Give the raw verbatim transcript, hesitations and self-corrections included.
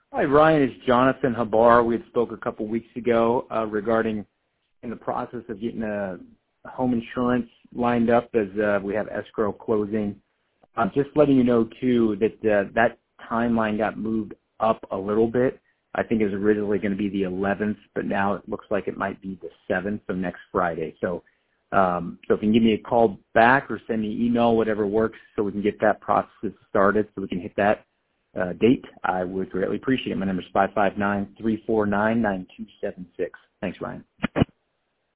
Hi, Ryan. It's Jonathan Habar. We had spoke a couple weeks ago uh, regarding in the process of getting a home insurance lined up as uh, we have escrow closing. Um, just letting you know, too, that uh, that timeline got moved up a little bit. I think it was originally going to be the eleventh, but now it looks like it might be the seventh, so next Friday. So, um, so if you can give me a call back or send me an email, whatever works, so we can get that process started, so we can hit that uh, date, I would greatly appreciate it. My number is five five nine, three four nine, nine two seven six. Thanks, Ryan.